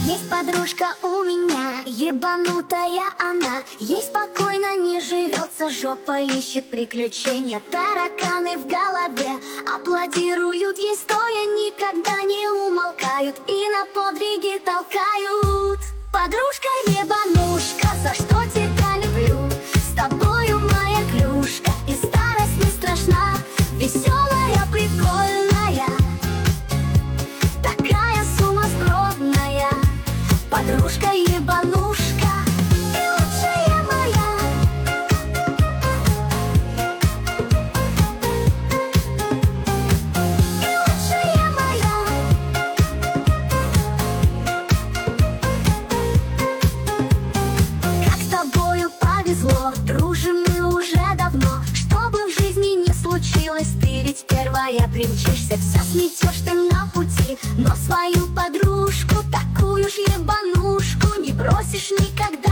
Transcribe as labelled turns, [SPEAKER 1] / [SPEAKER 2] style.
[SPEAKER 1] Есть подружка у меня, ебанутая она. Ей спокойно не живется, жопа ищет приключения. Тараканы в голове аплодируют ей стоя, никогда не умолкают и на подвиги толкают. Подружка ебанушка, за что тебя люблю? С тобою моя клюшка, и старость не страшна. Веселая, прикольная, такая сумасбродная. Подружка ебанушка и лучшая моя. И лучшая моя. Как с тобою повезло, дружим мы уже давно. Что бы в жизни ни случилось, ты ведь первая примчишься. Все сметешь ты на пути, но свою подружку, такую ж ебанушку, не бросишь никогда.